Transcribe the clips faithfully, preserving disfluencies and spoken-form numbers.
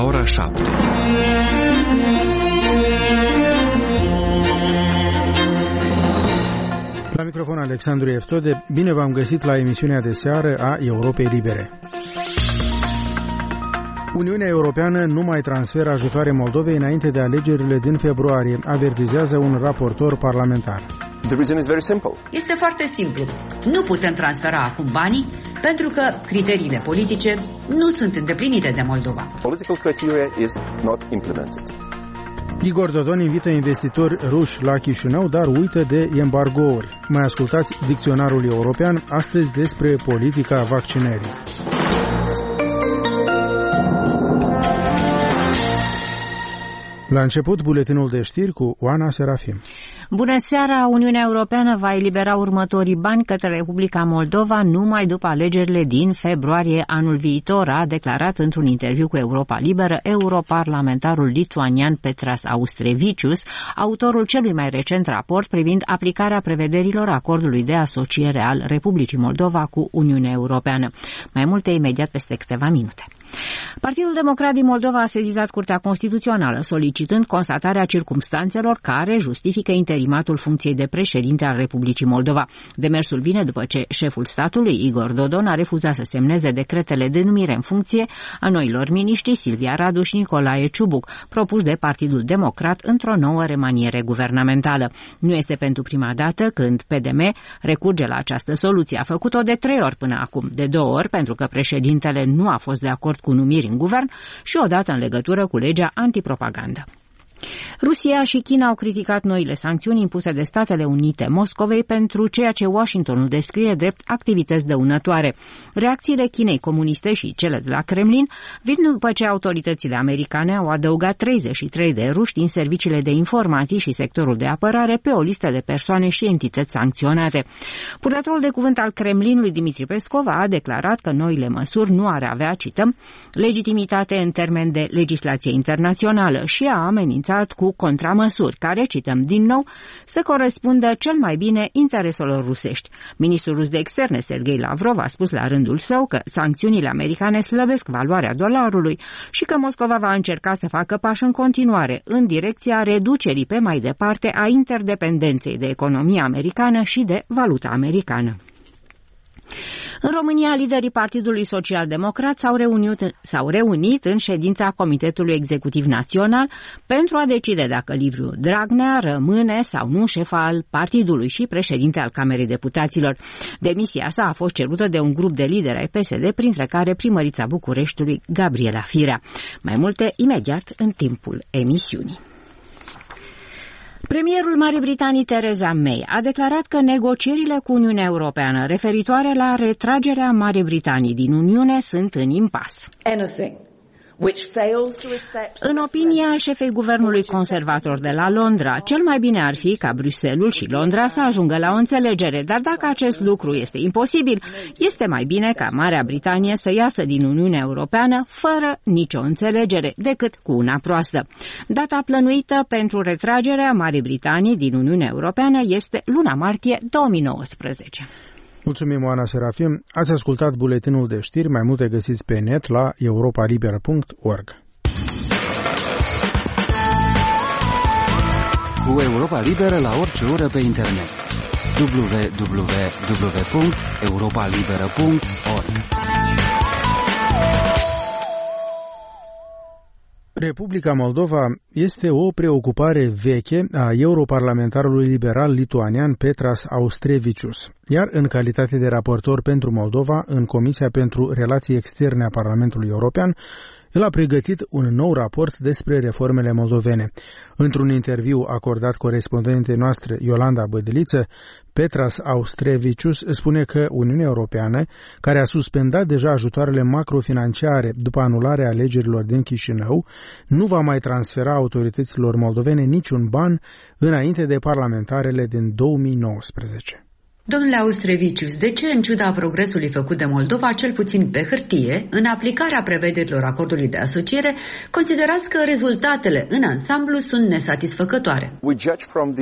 ora șapte. La microfon Alexandru Eftode, bine v-am găsit la emisiunea de seară a Europei Libere. Uniunea Europeană nu mai transferă ajutoare Moldovei înainte de alegerile din februarie, avertizează un raportor parlamentar. The reason is very simple. Este foarte simplu. Nu putem transfera acum banii pentru că criteriile politice nu sunt îndeplinite de Moldova. Political criteria is not implemented. Igor Dodon invită investitori ruși la Chișinău, dar uită de embargouri. Mai ascultați dicționarul european astăzi despre politica vaccinării. La început, buletinul de știri cu Oana Serafim. Bună seara! Uniunea Europeană va elibera următorii bani către Republica Moldova numai după alegerile din februarie anul viitor, a declarat într-un interviu cu Europa Liberă europarlamentarul lituanian Petras Austrevicius, autorul celui mai recent raport privind aplicarea prevederilor acordului de asociere al Republicii Moldova cu Uniunea Europeană. Mai multe imediat peste câteva minute. Partidul Democrat din Moldova a sezizat Curtea Constituțională, solicitând constatarea circumstanțelor care justifică interimatul funcției de președinte al Republicii Moldova. Demersul vine după ce șeful statului, Igor Dodon, a refuzat să semneze decretele de numire în funcție a noilor miniștri Silvia Radu și Nicolae Ciubuc, propuși de Partidul Democrat într-o nouă remaniere guvernamentală. Nu este pentru prima dată când P D M recurge la această soluție. A făcut-o de trei ori până acum, de două ori pentru că președintele nu a fost de acord cu numiri în guvern și odată în legătură cu legea antipropagandă. Rusia și China au criticat noile sancțiuni impuse de Statele Unite Moscovei pentru ceea ce Washingtonul descrie drept activități dăunătoare. Reacțiile Chinei comuniste și cele de la Kremlin vin după ce autoritățile americane au adăugat treizeci și trei de ruși din serviciile de informații și sectorul de apărare pe o listă de persoane și entități sancționate. Purtătorul de cuvânt al Kremlinului Dmitri Peskov a declarat că noile măsuri nu ar avea, cităm, legitimitate în termen de legislație internațională și a amenințat cu contramăsuri care, cităm din nou, să corespundă cel mai bine intereselor rusești. Ministrul rus de externe, Sergei Lavrov, a spus la rândul său că sancțiunile americane slăbesc valoarea dolarului și că Moscova va încerca să facă pași în continuare în direcția reducerii pe mai departe a interdependenței de economia americană și de valuta americană. În România, liderii Partidului Social-Democrat s-au reunit, s-au reunit în ședința Comitetului Executiv Național pentru a decide dacă Liviu Dragnea rămâne sau nu șef al partidului și președinte al Camerei Deputaților. Demisia sa a fost cerută de un grup de lideri ai P S D, printre care primărița Bucureștiului Gabriela Firea. Mai multe imediat în timpul emisiunii. Premierul Marii Britanii Theresa May a declarat că negocierile cu Uniunea Europeană referitoare la retragerea Marii Britanii din Uniune sunt în impas. În opinia șefei guvernului conservator de la Londra, cel mai bine ar fi ca Bruxelles și Londra să ajungă la o înțelegere, dar dacă acest lucru este imposibil, este mai bine ca Marea Britanie să iasă din Uniunea Europeană fără nicio înțelegere, decât cu una proastă. Data plănuită pentru retragerea Marii Britanii din Uniunea Europeană este luna martie două mii nouăsprezece. Mulțumim, Oana Serafim. Ați ascultat buletinul de știri, mai multe găsiți pe net la europa liberă punct org. Cu Europa Liberă la orice oră pe internet. w w w punct europa liberă punct org. Republica Moldova este o preocupare veche a europarlamentarului liberal lituanian Petras Austrevicius, iar în calitate de raportor pentru Moldova în Comisia pentru Relații Externe a Parlamentului European, el a pregătit un nou raport despre reformele moldovene. Într-un interviu acordat corespondentei noastre Iolanda Bădeliță, Petras Austrevicius spune că Uniunea Europeană, care a suspendat deja ajutoarele macrofinanciare după anularea alegerilor din Chișinău, nu va mai transfera autorităților moldovene niciun ban înainte de parlamentarele din două mii nouăsprezece. Domnule Austrevicius, de ce, în ciuda progresului făcut de Moldova, cel puțin pe hârtie, în aplicarea prevederilor acordului de asociere, considerați că rezultatele în ansamblu sunt nesatisfăcătoare? We judge from the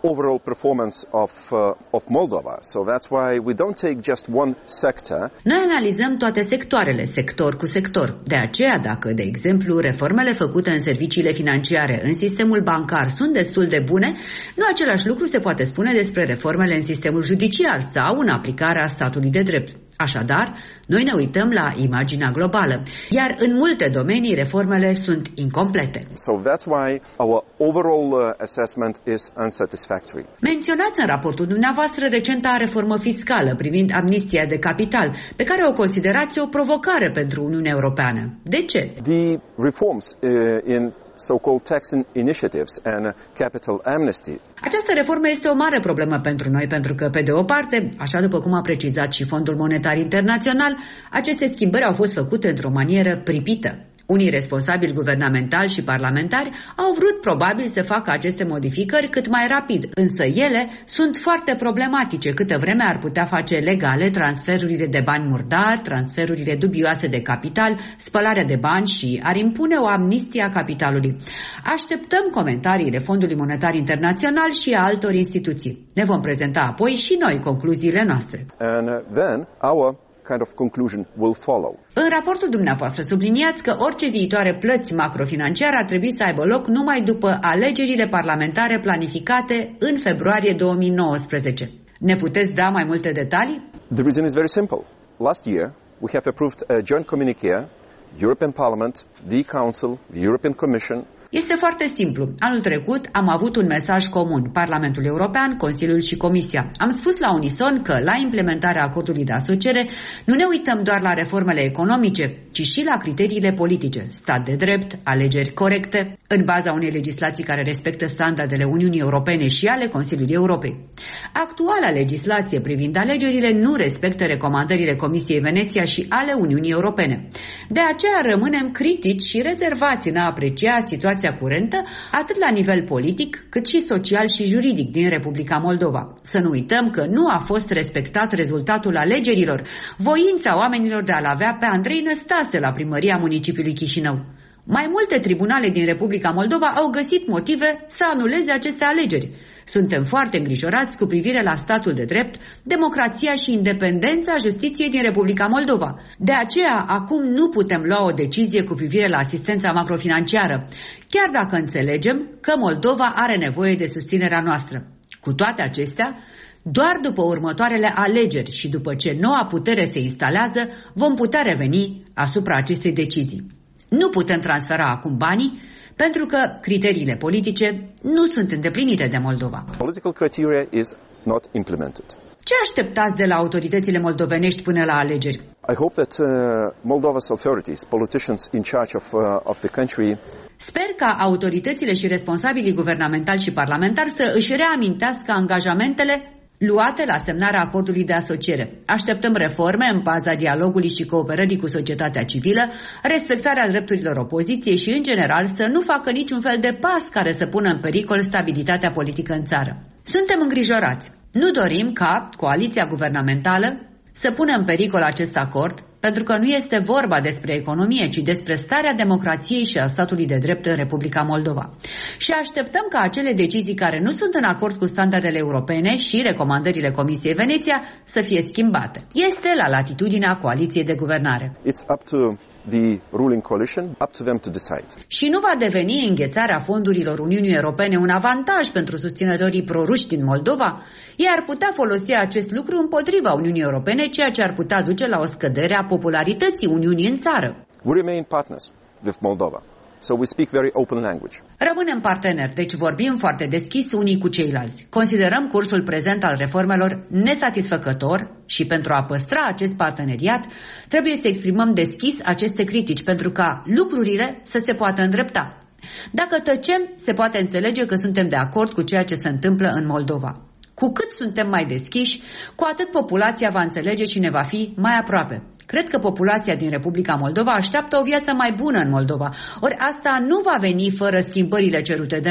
overall performance of uh, of Moldova. So that's why we don't take just one sector. Noi analizăm toate sectoarele, sector cu sector. De aceea, dacă, de exemplu, reformele făcute în serviciile financiare, în sistemul bancar sunt destul de bune, nu același lucru se poate spune despre reformele în sistemul judiciar sau în aplicarea statului de drept. Așadar, noi ne uităm la imaginea globală, iar în multe domenii reformele sunt incomplete. So that's why our overall uh, assessment is unsatisfactory. Menționați în raportul dumneavoastră recenta reformă fiscală privind amnistia de capital, pe care o considerați o provocare pentru Uniunea Europeană. De ce? The reforms uh, in so-called tax initiatives and capital amnesty. Această reformă este o mare problemă pentru noi, pentru că, pe de o parte, așa după cum a precizat și Fondul Monetar Internațional, aceste schimbări au fost făcute într-o manieră pripită. Unii responsabili guvernamentali și parlamentari au vrut probabil să facă aceste modificări cât mai rapid, însă ele sunt foarte problematice câtă vreme ar putea face legale transferurile de bani murdari, transferurile dubioase de capital, spălarea de bani și ar impune o amnistie a capitalului. Așteptăm comentariile Fondului Monetar Internațional și a altor instituții. Ne vom prezenta apoi și noi concluziile noastre. And uh, then our kind of conclusion will follow. În raportul dumneavoastră subliniați că orice viitoare plăți macrofinanciare ar trebui să aibă loc numai după alegerile parlamentare planificate în februarie două mii nouăsprezece. Ne puteți da mai multe detalii? The reason is very simple. Last year, we have approved a joint communique, European Parliament, the Council, the European Commission. Este foarte simplu. Anul trecut am avut un mesaj comun, Parlamentul European, Consiliul și Comisia. Am spus la unison că la implementarea acordului de asociere nu ne uităm doar la reformele economice, ci și la criteriile politice, stat de drept, alegeri corecte, în baza unei legislații care respectă standardele Uniunii Europene și ale Consiliului Europei. Actuala legislație privind alegerile nu respectă recomandările Comisiei Veneția și ale Uniunii Europene. De aceea rămânem critici și rezervați în a aprecia situația curentă, atât la nivel politic, cât și social și juridic din Republica Moldova. Să nu uităm că nu a fost respectat rezultatul alegerilor, voința oamenilor de a-l avea pe Andrei Năstase la primăria municipiului Chișinău. Mai multe tribunale din Republica Moldova au găsit motive să anuleze aceste alegeri. Suntem foarte îngrijorați cu privire la statul de drept, democrația și independența justiției din Republica Moldova. De aceea, acum nu putem lua o decizie cu privire la asistența macrofinanciară, chiar dacă înțelegem că Moldova are nevoie de susținerea noastră. Cu toate acestea, doar după următoarele alegeri și după ce noua putere se instalează, vom putea reveni asupra acestei decizii. Nu putem transfera acum banii, pentru că criteriile politice nu sunt îndeplinite de Moldova. Political criteria is not implemented. Ce așteptați de la autoritățile moldovenești până la alegeri? I hope that uh, Moldova's authorities, politicians in charge of, uh, of the country. Sper ca autoritățile și responsabilii guvernamentali și parlamentari să își reamintească angajamentele luate la semnarea acordului de asociere. Așteptăm reforme în baza dialogului și cooperării cu societatea civilă, respectarea drepturilor opoziției și, în general, să nu facă niciun fel de pas care să pună în pericol stabilitatea politică în țară. Suntem îngrijorați. Nu dorim ca coaliția guvernamentală să pună în pericol acest acord, pentru că nu este vorba despre economie, ci despre starea democrației și a statului de drept în Republica Moldova. Și așteptăm ca acele decizii care nu sunt în acord cu standardele europene și recomandările Comisiei Veneția să fie schimbate. Este la latitudinea coaliției de guvernare. It's up to the ruling coalition, up to them to decide. Și nu va deveni înghețarea fondurilor Uniunii Europene un avantaj pentru susținătorii proruși din Moldova? Ei ar putea folosi acest lucru împotriva Uniunii Europene, ceea ce ar putea duce la o scădere a popularității Uniunii în țară. We remain partners with Moldova, so we speak very open language. Rămânem parteneri, deci vorbim foarte deschis unii cu ceilalți. Considerăm cursul prezent al reformelor nesatisfăcător și pentru a păstra acest parteneriat trebuie să exprimăm deschis aceste critici pentru ca lucrurile să se poată îndrepta. Dacă tăcem, se poate înțelege că suntem de acord cu ceea ce se întâmplă în Moldova. Cu cât suntem mai deschiși, cu atât populația va înțelege și ne va fi mai aproape. Cred că populația din Republica Moldova așteaptă o viață mai bună în Moldova, ori asta nu va veni fără schimbările cerute de noi.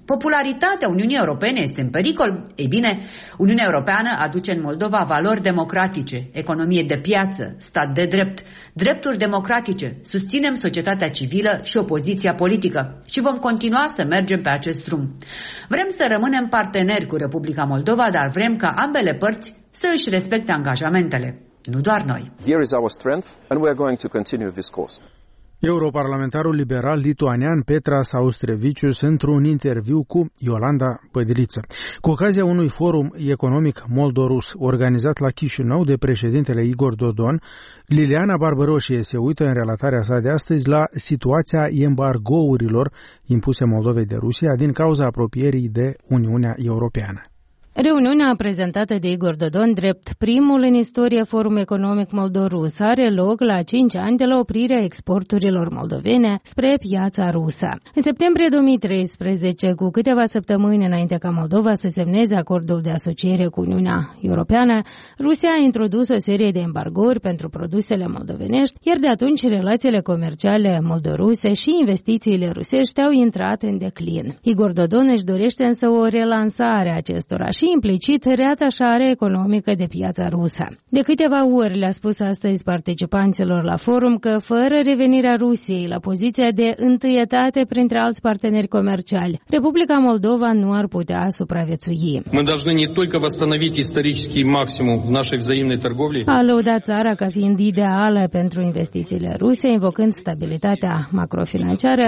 Popularitatea Uniunii Europene este în pericol? Ei bine, Uniunea Europeană aduce în Moldova valori democratice, economie de piață, stat de drept, drepturi democratice, susținem societatea civilă și opoziția politică și vom continua să mergem pe acest drum. Vrem să rămânem parteneri cu Republica Moldova, dar vrem ca ambele părți să își respecte angajamentele, nu doar noi. Here is our strength and we are going to continue this course. Europarlamentarul liberal lituanian Petras Austrevicius într-un interviu cu Iolanda Pădiliță. Cu ocazia unui forum economic moldorus organizat la Chișinău de președintele Igor Dodon, Liliana Barbăroșie se uită în relatarea sa de astăzi la situația embargourilor impuse Moldovei de Rusia din cauza apropierii de Uniunea Europeană. Reuniunea prezentată de Igor Dodon drept primul în istorie forum economic moldorus are loc la cinci ani de la oprirea exporturilor moldovene spre piața rusă. În septembrie două mii treisprezece, cu câteva săptămâni înainte ca Moldova să semneze acordul de asociere cu Uniunea Europeană, Rusia a introdus o serie de embargouri pentru produsele moldovenești, iar de atunci relațiile comerciale moldoruse și investițiile rusești au intrat în declin. Igor Dodon își dorește însă o relansare a acestora și implicit reatașare economică de piața rusă. De câteva ori le-a spus astăzi participanților la forum că fără revenirea Rusiei la poziția de întâietate printre alți parteneri comerciali, Republica Moldova nu ar putea supraviețui. A lăudat țara ca fiind ideală pentru investițiile ruse, invocând stabilitatea macrofinanciară,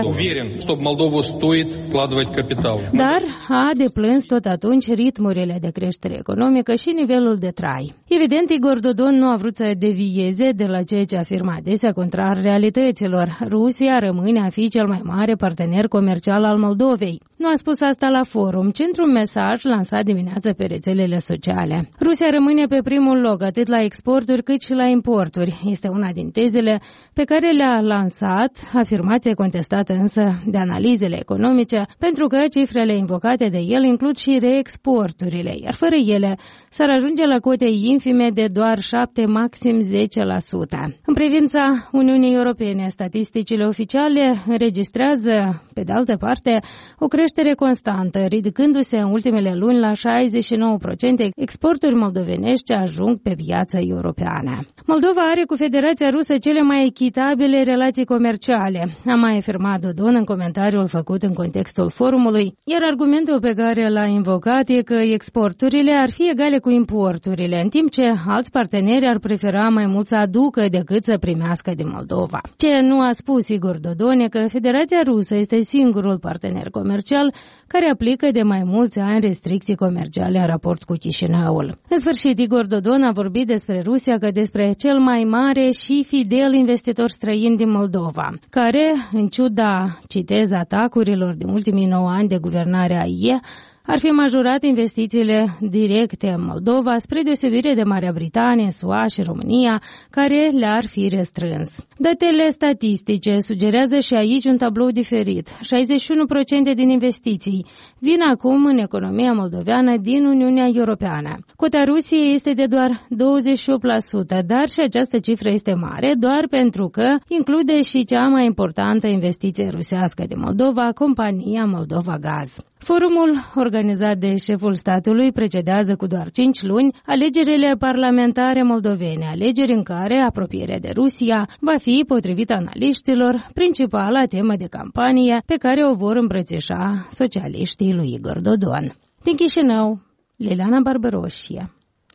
dar a deplâns tot atunci ritmurile de creștere economică și nivelul de trai. Evident, Igor Dodon nu a vrut să devieze de la ceea ce afirma adesea contrar realităților. Rusia rămâne a fi cel mai mare partener comercial al Moldovei. Nu a spus asta la forum, ci într-un mesaj lansat dimineața pe rețelele sociale. Rusia rămâne pe primul loc atât la exporturi cât și la importuri. Este una din tezele pe care le-a lansat, afirmație contestată însă de analizele economice, pentru că cifrele invocate de el includ și reexporturile, iar fără ele s-ar ajunge la cote infime de doar șapte, maxim zece la sută. În privința Uniunii Europene, statisticile oficiale înregistrează, pe de altă parte, o creștere constantă, ridicându-se în ultimele luni la șaizeci și nouă la sută exporturi moldovenești ce ajung pe piața europeană. Moldova are cu Federația Rusă cele mai echitabile relații comerciale, a mai afirmat Dodon în comentariul făcut în contextul forumului, iar argumentul pe care l-a invocat e că exporturile ar fi egale cu importurile, în timp ce alți parteneri ar prefera mai mult să aducă decât să primească din Moldova. Ce nu a spus Igor Dodon e că Federația Rusă este singurul partener comercial care aplică de mai mulți ani restricții comerciale în raport cu Chișinăul. În sfârșit, Igor Dodon a vorbit despre Rusia ca despre cel mai mare și fidel investitor străin din Moldova, care, în ciuda, citez, atacurilor din ultimii nouă ani de guvernare a I E, ar fi majorat investițiile directe în Moldova, spre deosebire de Marea Britanie, S U A și România, care le-ar fi restrâns. Datele statistice sugerează și aici un tablou diferit. șaizeci și unu la sută din investiții vin acum în economia moldoveană din Uniunea Europeană. Cota Rusiei este de doar douăzeci și opt la sută, dar și această cifră este mare doar pentru că include și cea mai importantă investiție rusească din Moldova, compania Moldova Gaz. Forumul organizat de șeful statului precedează cu doar cinci luni alegerile parlamentare moldovene, alegeri în care apropierea de Rusia va fi, potrivit analiștilor, principala temă de campanie pe care o vor îmbrățișa socialiștii lui Igor Dodon. Din Chișinău, Liliana Barbăroșie,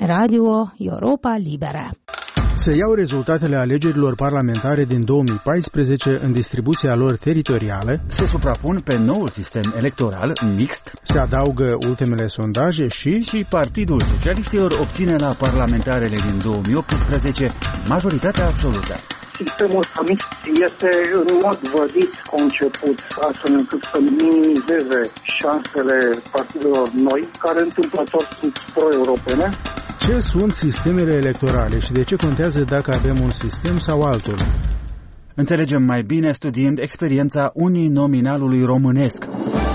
Radio Europa Liberă. Se iau rezultatele alegerilor parlamentare din două mii paisprezece în distribuția lor teritorială. Se suprapun pe noul sistem electoral mixt. Se adaugă ultimele sondaje și... Și Partidul Socialiștilor obține la parlamentarele din două mii optsprezece majoritatea absolută. Sistemul mixt este în mod vădit conceput astfel încât să minimizeze șansele partidelor noi, care întâmplător sunt pro-europene. Ce sunt sistemele electorale și de ce contează dacă avem un sistem sau altul? Înțelegem mai bine studiind experiența uninominalului românesc.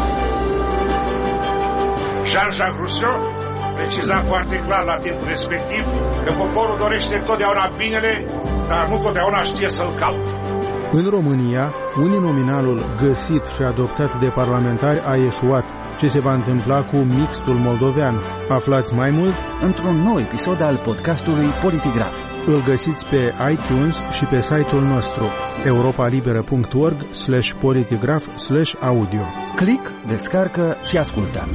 Jean-Jacques Rousseau preciza foarte clar la timpul respectiv că poporul dorește totdeauna binele, dar nu totdeauna știe să-l caute. În România, uninominalul găsit și adoptat de parlamentari a eșuat. Ce se va întâmpla cu mixtul moldovean? Aflați mai mult într-un nou episod al podcastului Politigraf. Îl găsiți pe iTunes și pe site-ul nostru europalibera punct org slash politigraf slash audio. Click, descarcă și ascultă.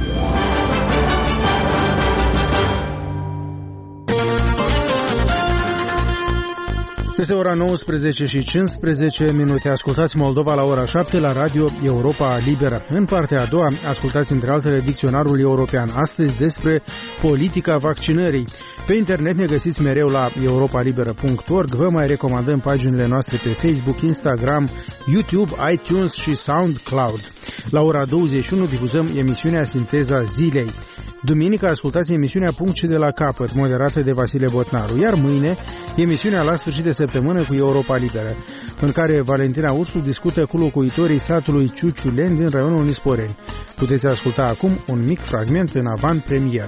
Este ora nouăsprezece și cincisprezece minute. Ascultați Moldova la ora șapte la Radio Europa Liberă. În partea a doua ascultați între altele Dicționarul European. Astăzi despre politica vaccinării. Pe internet ne găsiți mereu la europalibera punct org. Vă mai recomandăm paginile noastre pe Facebook, Instagram, YouTube, iTunes și SoundCloud. La ora douăzeci și unu difuzăm emisiunea Sinteza Zilei. Duminică ascultați emisiunea Punct și de la capăt, moderată de Vasile Botnaru, iar mâine emisiunea La sfârșit de săptămână cu Europa Liberă, în care Valentina Ursu discută cu locuitorii satului Ciuciulen din raionul Nisporeni. Puteți asculta acum un mic fragment în avant-premieră.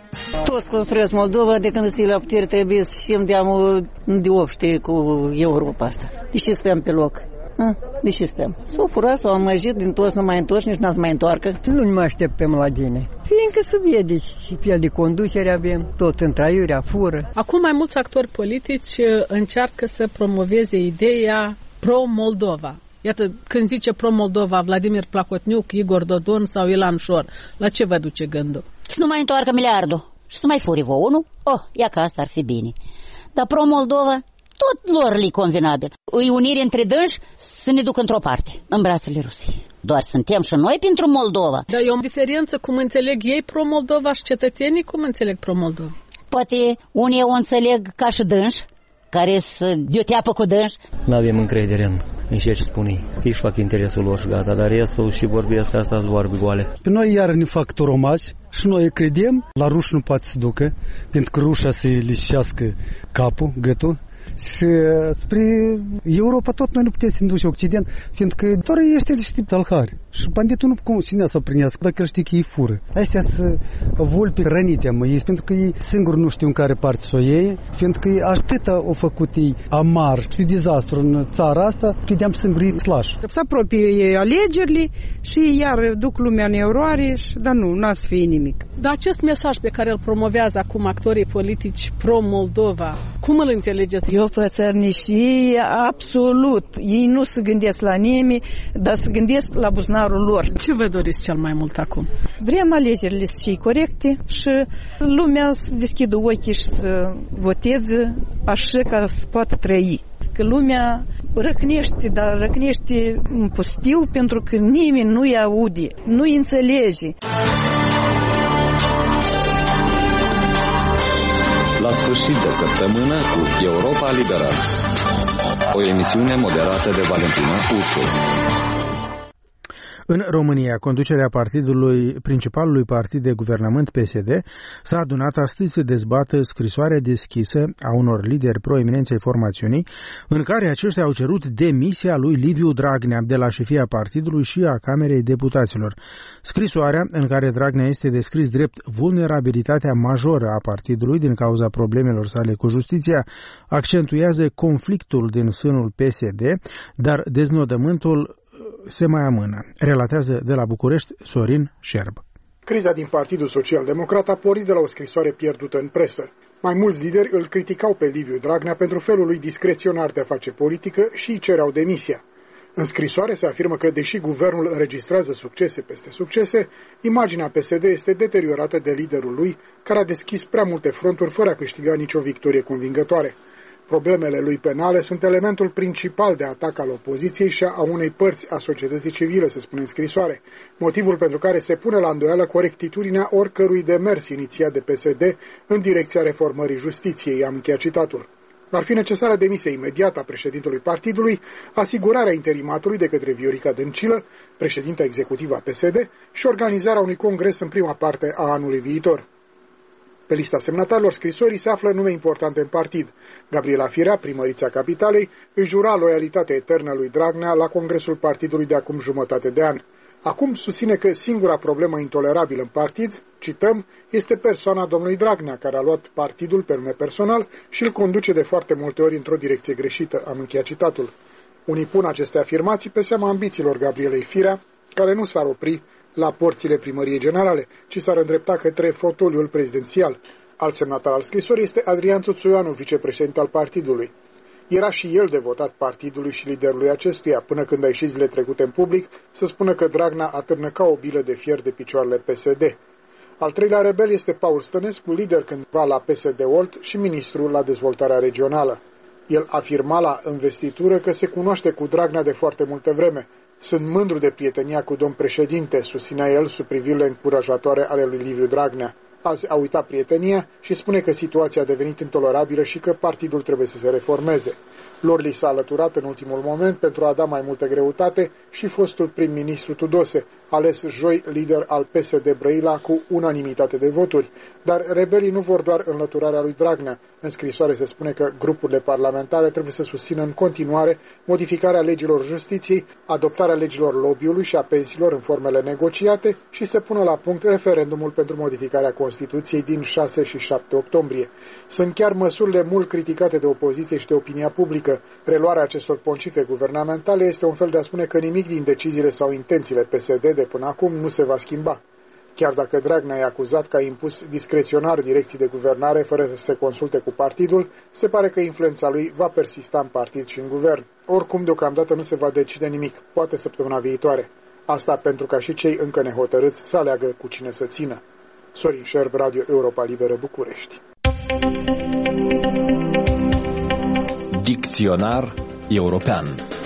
Toți construiesc Moldova, de când se la putere trebuie să știm de amul de obște cu Europa asta. De ce stăm pe loc? De ce stăm? S-au furat, s-au amăjit, din toți nu mai întorci, nici n-ați mai întoarcă. Nu ne mai așteptăm la tine. Fiindcă să vede și fel de conducere avem, tot întraiurea, fură. Acum mai mulți actori politici încearcă să promoveze ideea pro-Moldova. Iată, când zice pro-Moldova, Vladimir Plahotniuc, Igor Dodon sau Ilan Șor, la ce vă duce gândul? Și nu mai întoarcă miliardul și să mai furi vouă, nu? Oh, ia că asta ar fi bine. Dar pro-Moldova, tot lor li convenabil. Îi unire între dânși să ne duc într-o parte, în brațele Rusiei. Doar suntem și noi pentru Moldova. Dar e o diferență cum înțeleg ei pro-Moldova și cetățenii cum înțeleg pro-Moldova. Poate unii o înțeleg ca și dânși, care să de-o teapă cu dânși. Nu avem încredere în, în ceea ce spune ei. Ei își fac interesul lor și gata, dar restul și vorbesc, asta sunt vorbe goale. Pe noi iar ne fac toromați și noi credem, la ruși nu poate să ducă, pentru că rușa să lișească capul, gâtul. Și spre Europa tot noi nu putem să ne duce Occident, fiindcă doar este niște talhari. Și banditul nu cum cine să prinească, dacă el știe că ei fură. Astea sunt vulpi rănite, mă, ei, pentru că ei singuri nu știu în care parte să o iei, fiindcă atâta au făcut ei amar și dezastru în țara asta, credeam singurii slași. Se apropie alegerile și iar duc lumea în eroare, dar nu, n-a să fie nimic. Dar acest mesaj pe care îl promovează acum actorii politici pro-Moldova, cum îl înțelegeți? Eu fățărnici, ei absolut, ei nu se gândesc la nimeni, dar se gândesc la buzunarul lor. Ce vă doriți cel mai mult acum? Vrem alegerile să fie corecte și lumea să deschidă ochii și să voteze așa ca să poată trăi. Că lumea răcnește, dar răcnește în pustiu pentru că nimeni nu-i aude, nu-i înțelege. La sfârșit de săptămână cu Europa Liberă. O emisiune moderată de Valentina Ursu. În România, conducerea partidului, principalului partid de guvernământ P S D s-a adunat astăzi să dezbată scrisoarea deschisă a unor lideri proeminenței formațiunii, în care aceștia au cerut demisia lui Liviu Dragnea de la șefia partidului și a Camerei Deputaților. Scrisoarea, în care Dragnea este descris drept vulnerabilitatea majoră a partidului din cauza problemelor sale cu justiția, accentuează conflictul din sânul P S D, dar deznodământul se mai amână. Relatează de la București Sorin Șerb. Criza din Partidul Social-Democrat a pornit de la o scrisoare pierdută în presă. Mai mulți lideri îl criticau pe Liviu Dragnea pentru felul lui discreționar de a face politică și îi cereau demisia. În scrisoare se afirmă că, deși guvernul înregistrează succese peste succese, imaginea P S D este deteriorată de liderul lui, care a deschis prea multe fronturi fără a câștiga nicio victorie convingătoare. Problemele lui penale sunt elementul principal de atac al opoziției și a unei părți a societății civile, se spune în scrisoare, motivul pentru care se pune la îndoială corectitudinea oricărui demers inițiat de P S D în direcția reformării justiției, am încheiat citatul. Ar fi necesară demisia imediată a președintelui partidului, asigurarea interimatului de către Viorica Dăncilă, președinta executivă a P S D, și organizarea unui congres în prima parte a anului viitor. Pe lista semnatarilor scrisorii se află nume importante în partid. Gabriela Firea, primărița Capitalei, își jura loialitatea eternă lui Dragnea la congresul partidului de acum jumătate de an. Acum susține că singura problemă intolerabilă în partid, cităm, este persoana domnului Dragnea, care a luat partidul pe nume personal și îl conduce de foarte multe ori într-o direcție greșită, am încheiat citatul. Unii pun aceste afirmații pe seama ambițiilor Gabrielei Firea, care nu s-ar opri la porțile primăriei generale, ci s-ar îndrepta către fotoliul prezidențial. Alt semnatar al scrisorii este Adrian Țuțuianu, vicepreședinte al partidului. Era și el devotat partidului și liderului acestuia, până când a ieșit zile trecute în public să spună că Dragnea atârnă ca o bilă de fier de picioarele P S D. Al treilea rebel este Paul Stănescu, lider cândva la P S D Olt și ministru la dezvoltarea regională. El afirma la investitură că se cunoaște cu Dragnea de foarte multă vreme. Sunt mândru de prietenia cu domn președinte, susținea el sub privirile încurajatoare ale lui Liviu Dragnea. Azi a uitat prietenia și spune că situația a devenit intolerabilă și că partidul trebuie să se reformeze. Lor li s-a alăturat în ultimul moment pentru a da mai multă greutate și fostul prim-ministru Tudose, ales joi lider al P S D Brăila cu unanimitate de voturi. Dar rebelii nu vor doar înlăturarea lui Dragnea. În scrisoare se spune că grupurile parlamentare trebuie să susțină în continuare modificarea legilor justiției, adoptarea legilor lobby-ului și a pensiilor în formele negociate și să pună la punct referendumul pentru modificarea Constituției din șase și șapte octombrie. Sunt chiar măsurile mult criticate de opoziție și de opinia publică. Reluarea acestor poncife guvernamentale este un fel de a spune că nimic din deciziile sau intențiile P S D de până acum nu se va schimba. Chiar dacă Dragnea e acuzat că a impus discreționar direcții de guvernare fără să se consulte cu partidul, se pare că influența lui va persista în partid și în guvern. Oricum, deocamdată nu se va decide nimic, poate săptămâna viitoare. Asta pentru ca și cei încă nehotărâți să aleagă cu cine să țină. Sorin Șerb, Radio Europa Liberă, București. Dicționar european.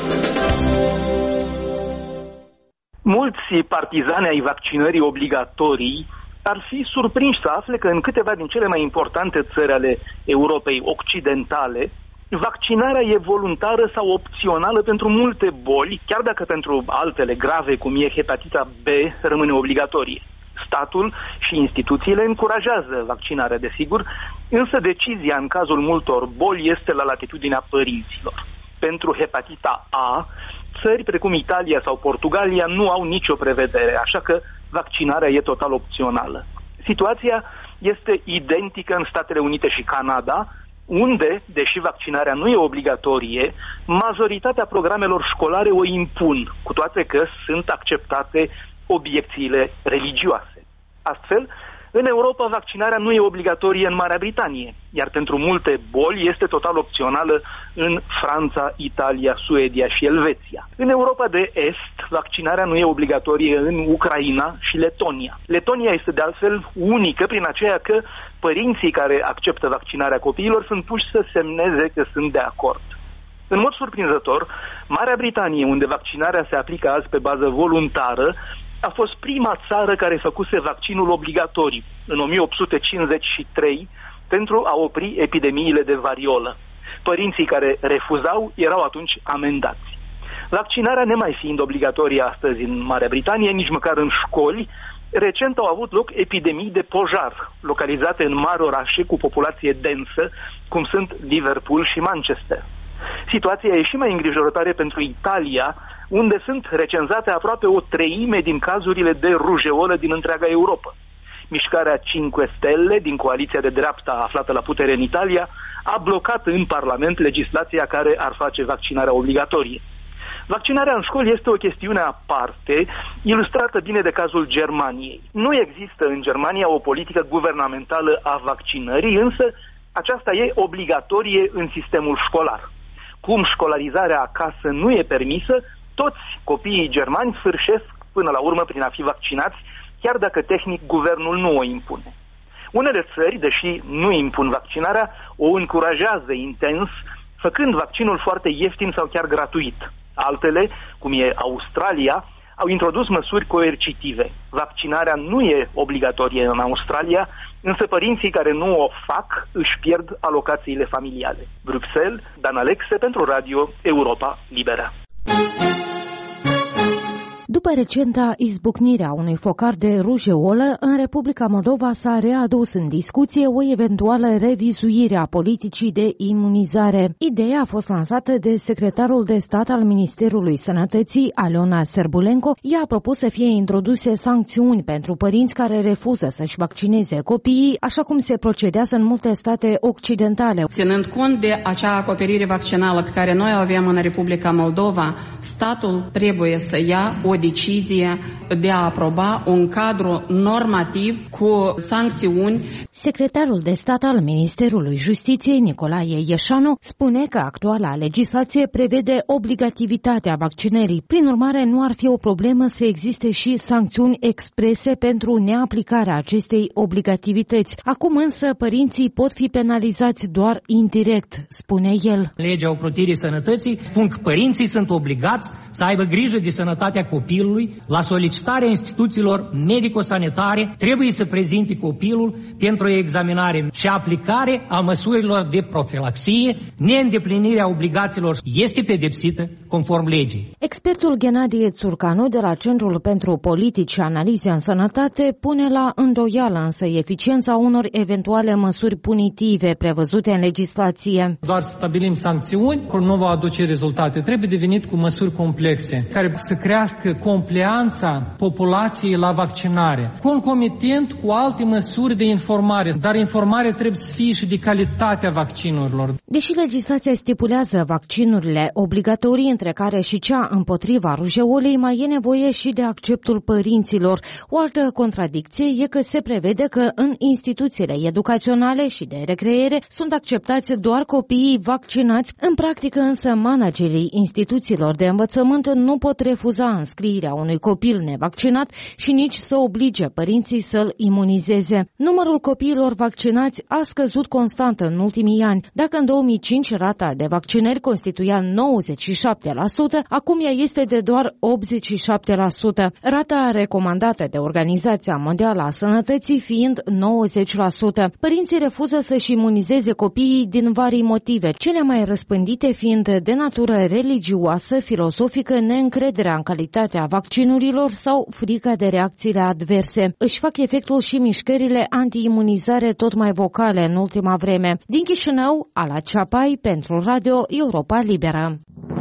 Mulți partizani ai vaccinării obligatorii ar fi surprinși să afle că în câteva din cele mai importante țări ale Europei occidentale, vaccinarea e voluntară sau opțională pentru multe boli, chiar dacă pentru altele grave, cum e hepatita B, rămâne obligatorie. Statul și instituțiile încurajează vaccinarea, desigur, însă decizia în cazul multor boli este la latitudinea părinților. Pentru hepatita A, țări precum Italia sau Portugalia nu au nicio prevedere, așa că vaccinarea e total opțională. Situația este identică în Statele Unite și Canada, unde, deși vaccinarea nu e obligatorie, majoritatea programelor școlare o impun, cu toate că sunt acceptate obiecțiile religioase. Astfel, în Europa, vaccinarea nu e obligatorie în Marea Britanie, iar pentru multe boli este total opțională în Franța, Italia, Suedia și Elveția. În Europa de Est, vaccinarea nu e obligatorie în Ucraina și Letonia. Letonia este de altfel unică prin aceea că părinții care acceptă vaccinarea copiilor sunt puși să semneze că sunt de acord. În mod surprinzător, Marea Britanie, unde vaccinarea se aplică azi pe bază voluntară, a fost prima țară care făcuse vaccinul obligatoriu în o mie opt sute cincizeci și trei pentru a opri epidemiile de variolă. Părinții care refuzau erau atunci amendați. Vaccinarea nemai fiind obligatorie astăzi în Marea Britanie, nici măcar în școli, recent au avut loc epidemii de pojar, localizate în mari orașe cu populație densă, cum sunt Liverpool și Manchester. Situația e și mai îngrijorătoare pentru Italia, unde sunt recenzate aproape o treime din cazurile de rujeolă din întreaga Europa. Mișcarea cinci Stelle din coaliția de dreapta aflată la putere în Italia a blocat în Parlament legislația care ar face vaccinarea obligatorie. Vaccinarea în școli este o chestiune aparte, ilustrată bine de cazul Germaniei. Nu există în Germania o politică guvernamentală a vaccinării, însă aceasta e obligatorie în sistemul școlar. Cum școlarizarea acasă nu e permisă, toți copiii germani sfârșesc până la urmă prin a fi vaccinați, chiar dacă tehnic guvernul nu o impune. Unele țări, deși nu impun vaccinarea, o încurajează intens, făcând vaccinul foarte ieftin sau chiar gratuit. Altele, cum e Australia, au introdus măsuri coercitive. Vaccinarea nu e obligatorie în Australia, însă părinții care nu o fac își pierd alocațiile familiale. Bruxelles, Dan Alexe pentru Radio Europa Liberă. După recenta izbucnire a unui focar de rujeolă, în Republica Moldova s-a readus în discuție o eventuală revizuire a politicii de imunizare. Ideea a fost lansată de secretarul de stat al Ministerului Sănătății, Aliona Sărbulenco. Ea a propus să fie introduse sancțiuni pentru părinți care refuză să-și vaccineze copiii, așa cum se procedează în multe state occidentale. Ținând cont de acea acoperire vaccinală pe care noi o avem în Republica Moldova, statul trebuie să ia o decizie de a aproba un cadru normativ cu sancțiuni. Secretarul de stat al Ministerului Justiției, Nicolae Ieșanu, spune că actuala legislație prevede obligativitatea vaccinării. Prin urmare, nu ar fi o problemă să existe și sancțiuni exprese pentru neaplicarea acestei obligativități. Acum însă, părinții pot fi penalizați doar indirect, spune el. Legea ocrotirii sănătății spun că părinții sunt obligați să aibă grijă de sănătatea copilului. La solicitarea instituțiilor medico-sanitare trebuie să prezinte copilul pentru examinare și aplicare a măsurilor de profilaxie. Neîndeplinirea obligațiilor este pedepsită conform legii. Expertul Ghenadie Țurcanu de la Centrul pentru Politici și Analize în Sănătate pune la îndoială însă eficiența unor eventuale măsuri punitive prevăzute în legislație. Doar să stabilim sancțiuni, că nu va aduce rezultate. Trebuie de venit cu măsuri complexe, care să crească compleanța populației la vaccinare, concomitent cu alte măsuri de informare, dar informarea trebuie să fie și de calitatea vaccinurilor. Deși legislația stipulează vaccinurile obligatorii, între care și cea împotriva rujeolei, mai e nevoie și de acceptul părinților. O altă contradicție e că se prevede că în instituțiile educaționale și de recreere sunt acceptați doar copiii vaccinați. În practică însă managerii instituțiilor de învățământ nu pot refuza înscrierea unui copil nevaccinat și nici să oblige părinții să-l imunizeze. Numărul copiilor vaccinați a scăzut constant în ultimii ani. Dacă în două mii cinci rata de vaccinări constituia nouăzeci și șapte la sută, acum ea este de doar optzeci și șapte la sută. Rata recomandată de Organizația Mondială a Sănătății fiind nouăzeci la sută. Părinții refuză să-și imunizeze copiii din vari motive, cele mai răspândite fiind de natură religioasă, filosofică, neîncrederea în calitatea vaccinurilor sau frica de reacțiile adverse. Își fac efectul și mișcările anti-imunizare tot mai vocale în ultima vreme. Din Chișinău, Ala Ceapai, pentru Radio Europa Liberă.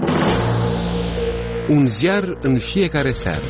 Un ziar în fiecare seară.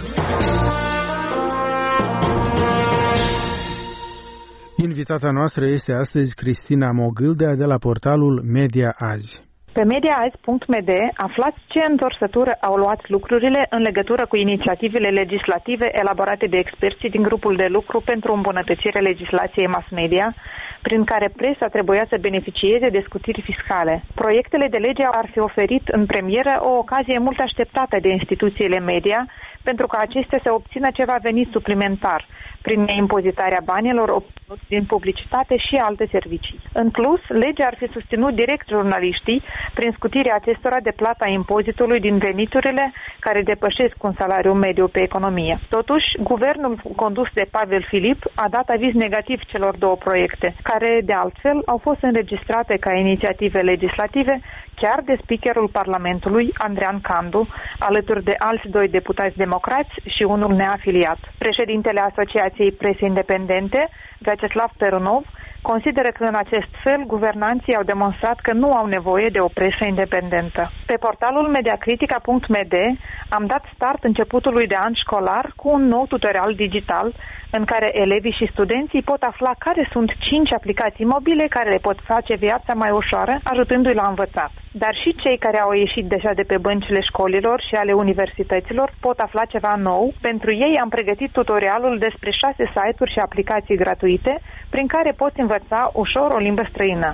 Invitata noastră este astăzi Cristina Mogâldea de la portalul Media Azi. Pe mediaazi punct m d aflați ce întorsătură au luat lucrurile în legătură cu inițiativele legislative elaborate de experții din grupul de lucru pentru îmbunătățirea legislației mass media, prin care presa trebuia să beneficieze de scutiri fiscale. Proiectele de lege ar fi oferit în premieră o ocazie mult așteptată de instituțiile media, pentru ca acestea să obțină ceva venit suplimentar, prin impozitarea banilor obținuți din publicitate și alte servicii. În plus, legea ar fi susținut direct jurnaliștii prin scutirea acestora de plata impozitului din veniturile care depășesc un salariu mediu pe economie. Totuși, guvernul condus de Pavel Filip a dat aviz negativ celor două proiecte, care, de altfel, au fost înregistrate ca inițiative legislative chiar de speakerul Parlamentului, Andrean Candu, alături de alți doi deputați democrați și unul neafiliat. Președintele Asociației Prese Independente, Vyacheslav Perunov, consideră că în acest fel guvernanții au demonstrat că nu au nevoie de o presă independentă. Pe portalul mediacritica punct m d am dat start începutului de an școlar cu un nou tutorial digital în care elevii și studenții pot afla care sunt cinci aplicații mobile care le pot face viața mai ușoară, ajutându-i la învățat. Dar și cei care au ieșit deja de pe băncile școlilor și ale universităților pot afla ceva nou. Pentru ei am pregătit tutorialul despre șase site-uri și aplicații gratuite prin care poți învăța ușor o limbă străină.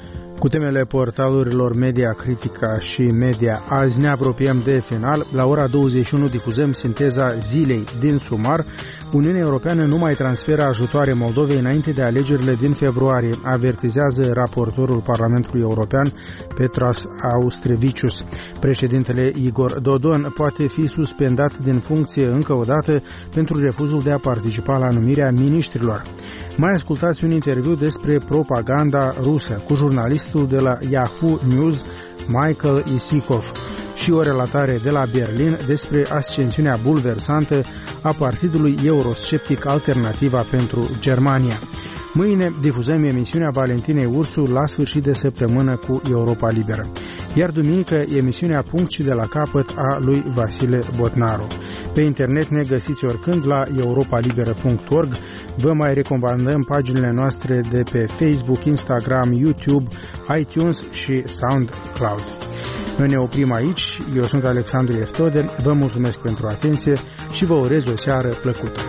Cu temele portalurilor Media Critica și Media Azi ne apropiem de final. La ora douăzeci și unu difuzăm sinteza zilei. Din sumar, Uniunea Europeană nu mai transferă ajutoare Moldovei înainte de alegerile din februarie, avertizează raportorul Parlamentului European Petras Austrevicius. Președintele Igor Dodon poate fi suspendat din funcție încă o dată pentru refuzul de a participa la numirea miniștrilor. Mai ascultați un interviu despre propaganda rusă cu jurnalistul de la Yahoo News, Michael Isikov. Și și o relatare de la Berlin despre ascensiunea bulversantă a partidului eurosceptic Alternativa pentru Germania. Mâine difuzăm emisiunea Valentinei Ursu la sfârșit de săptămână cu Europa Liberă. Iar duminică emisiunea Punct și de la capăt a lui Vasile Botnaru. Pe internet ne găsiți oricând la europa liberă punct org. Vă mai recomandăm paginile noastre de pe Facebook, Instagram, YouTube, iTunes și SoundCloud. Noi ne oprim aici. Eu sunt Alexandru Eftode. Vă mulțumesc pentru atenție și vă urez o seară plăcută.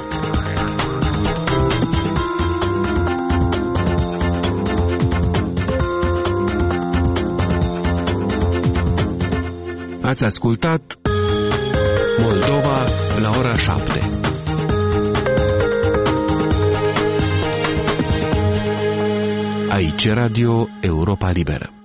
Ați ascultat Moldova la ora șapte. Aici Radio Europa Liberă.